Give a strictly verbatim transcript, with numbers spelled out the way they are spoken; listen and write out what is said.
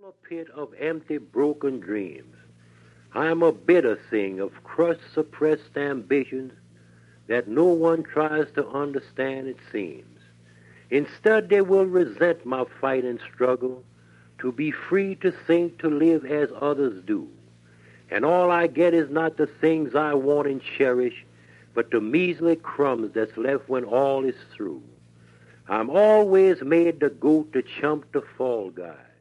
A pit of empty, broken dreams. I am a bitter thing of crushed, suppressed ambitions that no one tries to understand, it seems. Instead, they will resent my fight and struggle to be free to think, to live as others do. And all I get is not the things I want and cherish, but the measly crumbs that's left when all is through. I'm always made the goat, the chump, the fall guy.